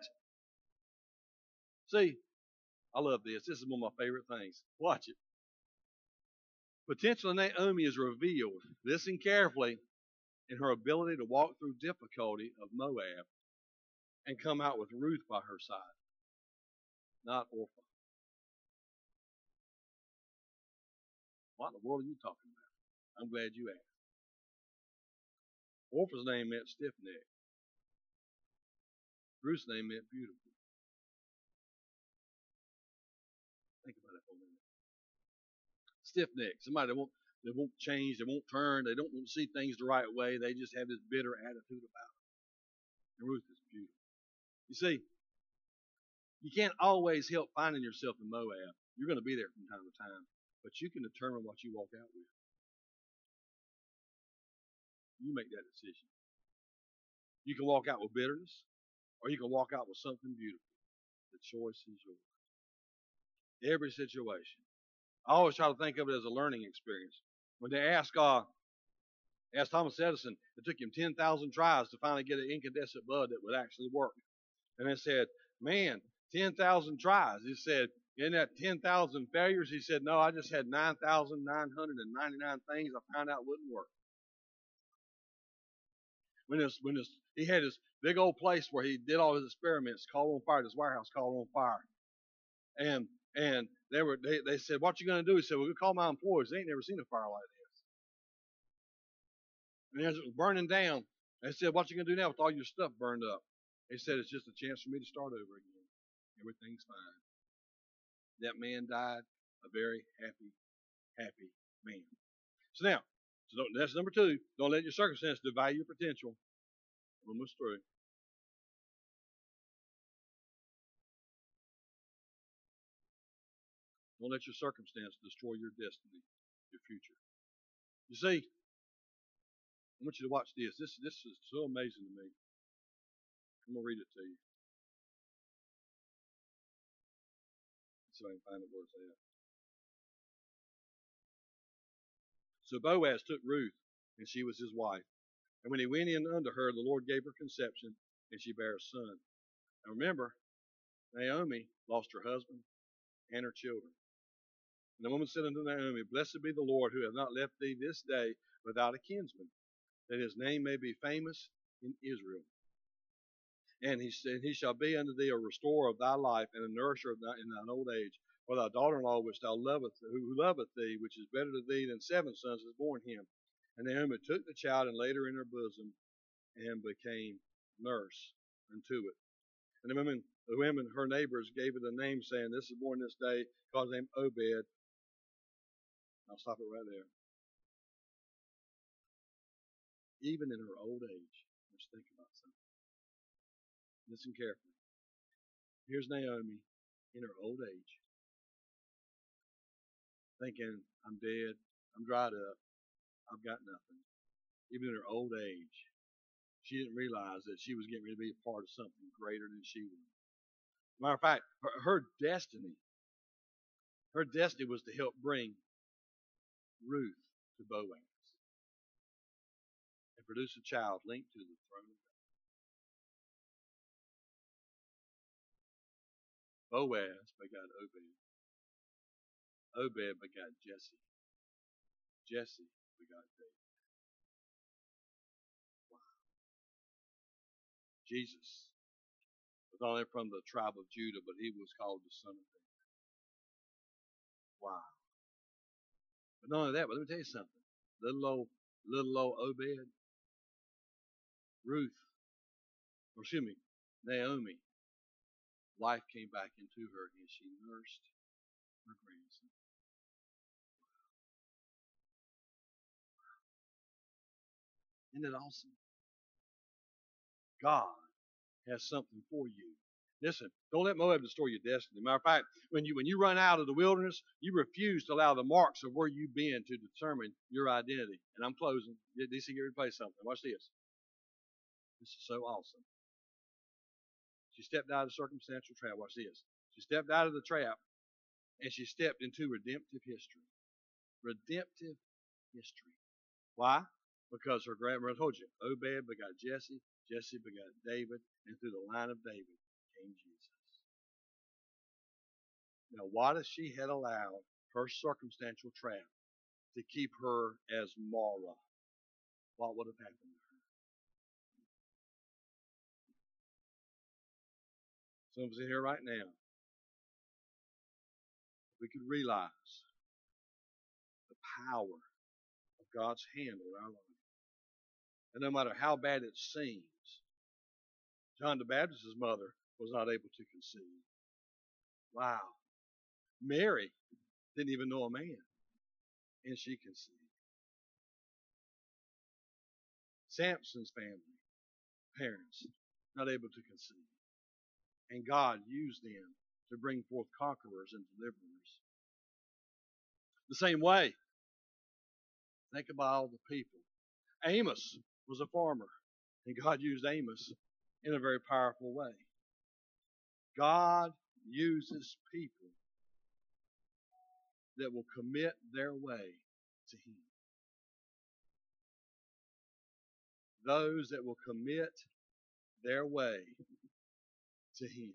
See, I love this. This is one of my favorite things. Watch it. Potential in Naomi is revealed, listen carefully, in her ability to walk through difficulty of Moab and come out with Ruth by her side, not Orpah. What in the world are you talking about? I'm glad you asked. Orpah's name meant stiff neck. Ruth's name meant beautiful. Think about it for a minute. Stiff neck. Somebody that won't change, they won't turn, they don't want to see things the right way, they just have this bitter attitude about it. And Ruth is beautiful. You see, you can't always help finding yourself in Moab. You're going to be there from time to time. But you can determine what you walk out with. You make that decision. You can walk out with bitterness, or you can walk out with something beautiful. The choice is yours. Every situation. I always try to think of it as a learning experience. When they asked Thomas Edison, it took him 10,000 tries to finally get an incandescent bulb that would actually work. And they said, man, 10,000 tries. He said, in that 10,000 failures, he said, no, I just had 9,999 things I found out wouldn't work. He had this big old place where he did all his experiments, caught on fire, his warehouse caught on fire. And And they said, "What you gonna do?" He said, "Well, we call my employees. They ain't never seen a fire like this." And as it was burning down, they said, "What you gonna do now with all your stuff burned up?" He said, "It's just a chance for me to start over again. Everything's fine." That man died a very happy, happy man. So now, that's number two. Don't let your circumstance devalue your potential. Almost through. Don't let your circumstance destroy your destiny, your future. You see, I want you to watch this. This is so amazing to me. I'm gonna read it to you. So I can find it where it's at. So Boaz took Ruth, and she was his wife. And when he went in unto her, the Lord gave her conception, and she bare a son. Now remember, Naomi lost her husband and her children. And the woman said unto Naomi, Blessed be the Lord, who hath not left thee this day without a kinsman, that his name may be famous in Israel. And he said, He shall be unto thee a restorer of thy life, and a nourisher in thine old age. For thy daughter-in-law which thou loveth, who loveth thee, which is better to thee than 7 sons, is born him. And Naomi took the child and laid her in her bosom, and became nurse unto it. And the women, her neighbors, gave it a name, saying, This is born this day, called his name Obed. I'll stop it right there. Even in her old age, let's think about something. Listen carefully. Here's Naomi in her old age, thinking, I'm dead, I'm dried up, I've got nothing. Even in her old age, she didn't realize that she was getting ready to be a part of something greater than she was. Matter of fact, her destiny was to help bring Ruth to Boaz and produce a child linked to the throne of God. Boaz begot Obed. Obed begot Jesse. Jesse begot David. Wow. Jesus was not only from the tribe of Judah, but he was called the son of David. Wow. But not only that, but let me tell you something. Little old Obed, Ruth, or excuse me, Naomi, life came back into her and she nursed her grandson. Isn't it awesome? God has something for you. Listen, don't let Moab destroy your destiny. Matter of fact, when you run out of the wilderness, you refuse to allow the marks of where you've been to determine your identity. And I'm closing. DC, get ready to play something. Watch this. This is so awesome. She stepped out of the circumstantial trap. Watch this. She stepped out of the trap and she stepped into redemptive history. Redemptive history. Why? Because her grandmother told you, Obed begot Jesse, Jesse begot David, and through the line of David came Jesus. Now, what if she had allowed her circumstantial trap to keep her as Mara? What would have happened to her? Some of us in here right now, we could realize the power of God's hand on our life. And no matter how bad it seems, John the Baptist's mother was not able to conceive. Wow. Mary didn't even know a man, and she conceived. Samson's family, parents, not able to conceive. And God used them to bring forth conquerors and deliverers. The same way, think about all the people. Amos was a farmer, and God used Amos in a very powerful way. God uses people that will commit their way to Him. Those that will commit their way to Him.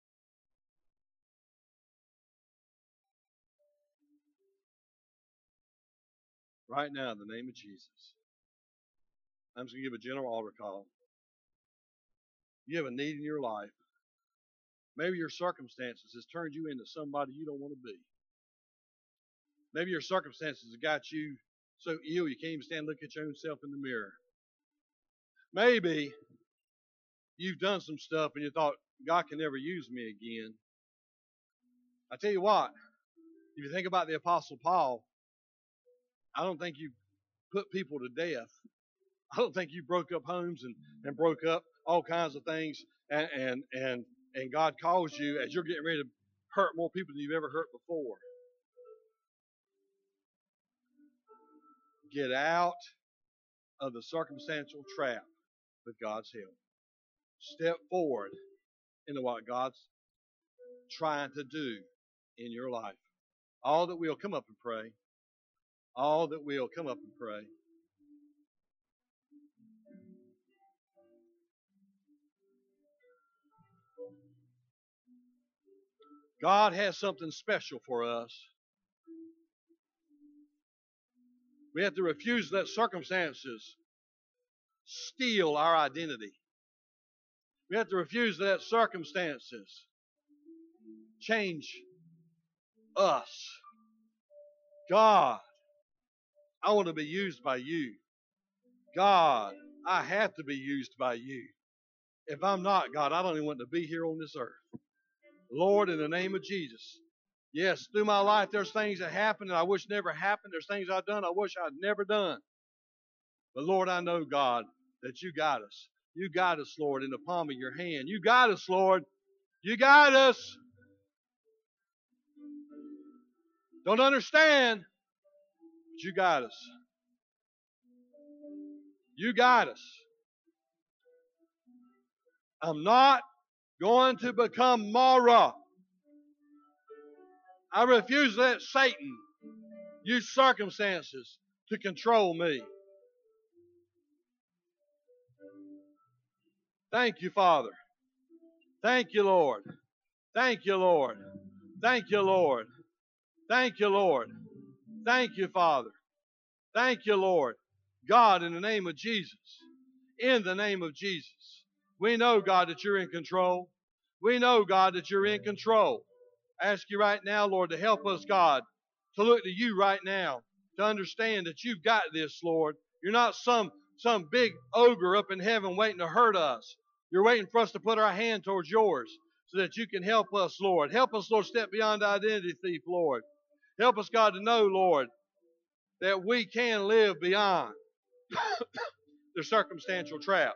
Right now, in the name of Jesus, I'm just going to give a general altar call. You have a need in your life. Maybe your circumstances has turned you into somebody you don't want to be. Maybe your circumstances have got you so ill you can't even stand and look at your own self in the mirror. Maybe you've done some stuff and you thought, God can never use me again. I tell you what, if you think about the Apostle Paul, I don't think you put people to death. I don't think you broke up homes and broke up all kinds of things and God calls you as you're getting ready to hurt more people than you've ever hurt before. Get out of the circumstantial trap with God's help. Step forward into what God's trying to do in your life. All that will, come up and pray. All that will, come up and pray. God has something special for us. We have to refuse to let circumstances steal our identity. We have to refuse to let circumstances change us. God, I want to be used by you. God, I have to be used by you. If I'm not, God, I don't even want to be here on this earth. Lord, in the name of Jesus. Yes, through my life there's things that happened that I wish never happened. There's things I've done I wish I'd never done. But Lord, I know, God, that you got us. You got us, Lord, in the palm of your hand. You got us, Lord. You got us. Don't understand, but you got us. You got us. I'm not going to become Mara. I refuse to let Satan use circumstances to control me. Thank you, Father. Thank you, Lord. Thank you, Lord. Thank you, Lord. Thank you, Lord. Thank you, Father. Thank you, Lord. God, in the name of Jesus. In the name of Jesus. We know, God, that you're in control. We know, God, that you're in control. I ask you right now, Lord, to help us, God, to look to you right now, to understand that you've got this, Lord. You're not some big ogre up in heaven waiting to hurt us. You're waiting for us to put our hand towards yours so that you can help us, Lord. Help us, Lord, step beyond identity thief, Lord. Help us, God, to know, Lord, that we can live beyond the circumstantial trap.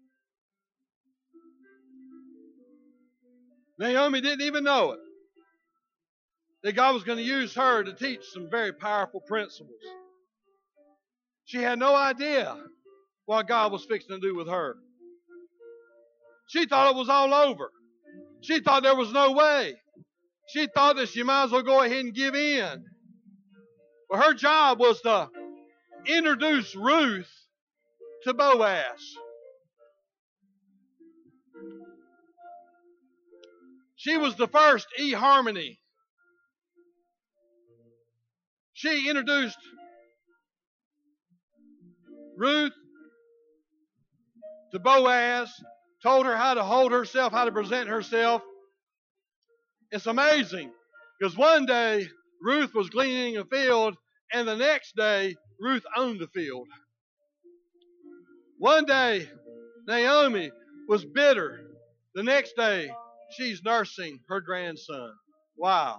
Naomi didn't even know it, that God was going to use her to teach some very powerful principles. She had no idea what God was fixing to do with her. She thought it was all over. She thought there was no way. She thought that she might as well go ahead and give in. But her job was to introduce Ruth to Boaz. She was the first eHarmony. She introduced Ruth to Boaz, told her how to hold herself, how to present herself. It's amazing because one day Ruth was gleaning a field and the next day Ruth owned the field. One day Naomi was bitter. The next day she's nursing her grandson. Wow.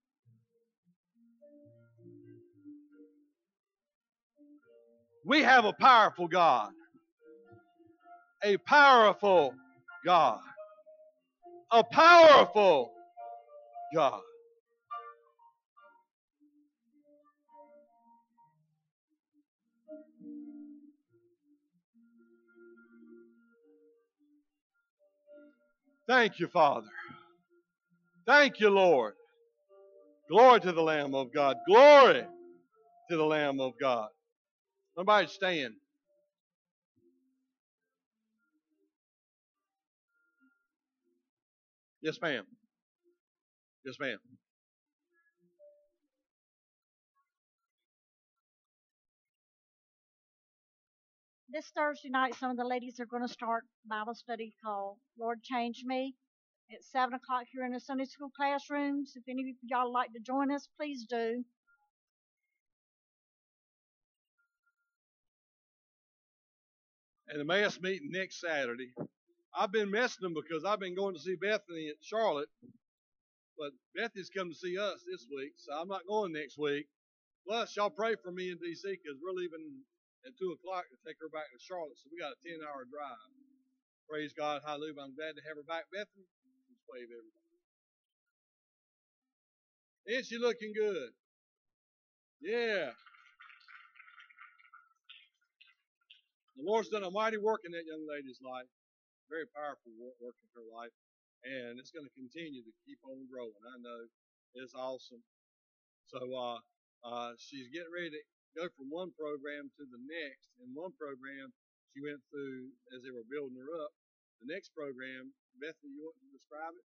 We have a powerful God. A powerful God. A powerful God. Thank you, Father. Thank you, Lord. Glory to the Lamb of God. Glory to the Lamb of God. Somebody stand. Yes, ma'am. Yes, ma'am. This Thursday night, some of the ladies are going to start Bible study called Lord Change Me. at 7 o'clock here in the Sunday school classrooms. If any of y'all would like to join us, please do. And the mass meeting next Saturday. I've been messing them because I've been going to see Bethany at Charlotte, but Bethany's come to see us this week, so I'm not going next week. Plus, y'all pray for me in D.C. because we're leaving at 2 o'clock to take her back to Charlotte, so we got a 10-hour drive. Praise God, hallelujah. I'm glad to have her back, Bethany. Just wave everybody. Isn't she looking good? Yeah. The Lord's done a mighty work in that young lady's life. Very powerful work in her life. And it's going to continue to keep on growing. I know. It's awesome. So she's getting ready to go from one program to the next. In one program, she went through as they were building her up. The next program, Bethany, you want to describe it?